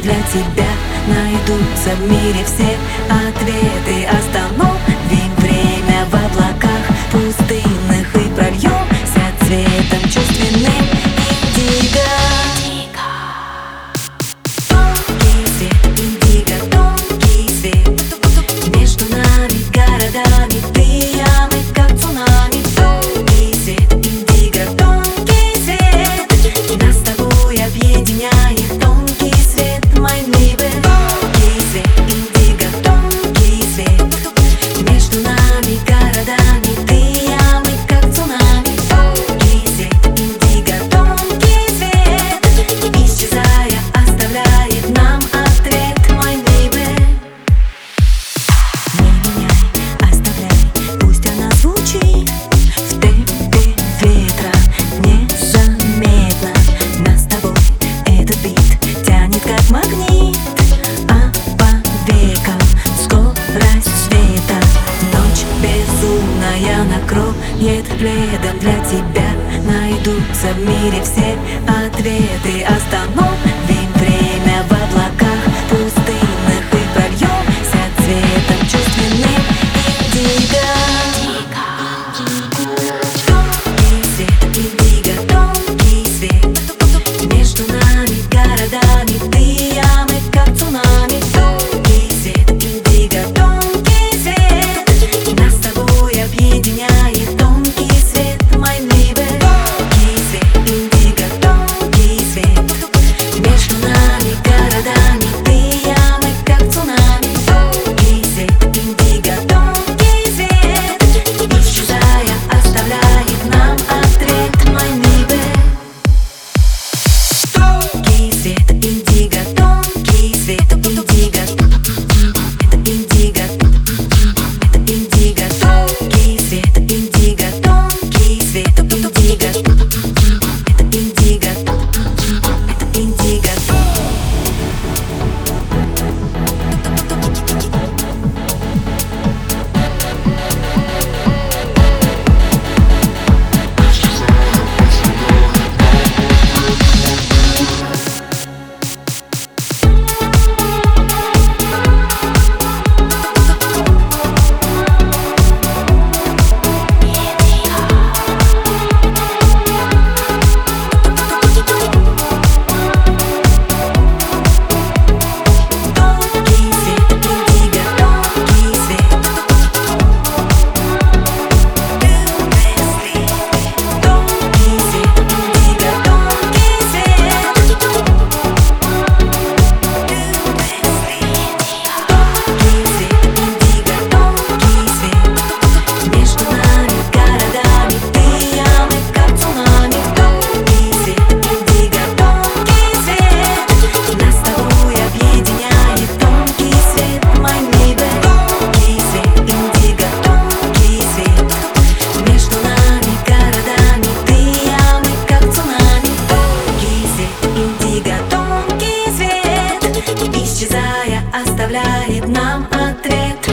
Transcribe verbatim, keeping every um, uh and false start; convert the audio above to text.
для тебя найдутся в мире все ответы. Остановим время в облаках пустынных и прольемся цветом чувственным индиго. Тонкий свет индиго, тонкий свет между нами, городами, ты, я, мы, как цунами. Тонкий свет индиго, тонкий свет нас с тобой объединяет. Тонкий свет, my baby. Тонкий свет индиго, тонкий свет между нами, городами, ты, я, мы, как цунами. Тонкий свет индиго, тонкий свет исчезая оставляет нам ответ, my baby. Не меняй, оставляй, пусть она звучит в темпе ветра незаметно. Нас с тобой этот бит тянет как магнит, а по векам скорость света. Ночь безумная накроет пледом для тебя, найдутся в мире все ответы. Остановим время в облаках пустынных и прольемся цветом чувственным индиго. Тонкий свет индиго, тонкий свет между нами, городами, ты, я, мы, как цунами. Тонкий свет индиго, тонкий свет нас с тобой объединяет. Тонкий свет, my baby. Тонкий свет индиго, тонкий свет между нами, городами, ты, я, мы, как цунами. Тонкий свет индиго, тонкий свет исчезая оставляет нам ответ, my baby. Тонкий свет индиго, тонкий свет индиго. Это индиго, это индиго. Тонкий свет индиго, тонкий свет индиго. Это индиго, это индиго. Тонкий свет индиго, тонкий свет. Тонкий свет индиго, тонкий свет. Тонкий свет индиго, тонкий свет между нами, городами, ты, я, мы, как цунами. Тонкий свет индиго, тонкий свет нас с тобой объединяет. Тонкий свет, my baby. Тонкий свет индиго, тонкий свет между нами, городами, ты, я, мы, как цунами. Тонкий свет индиго, тонкий свет исчезая оставляет нам ответ.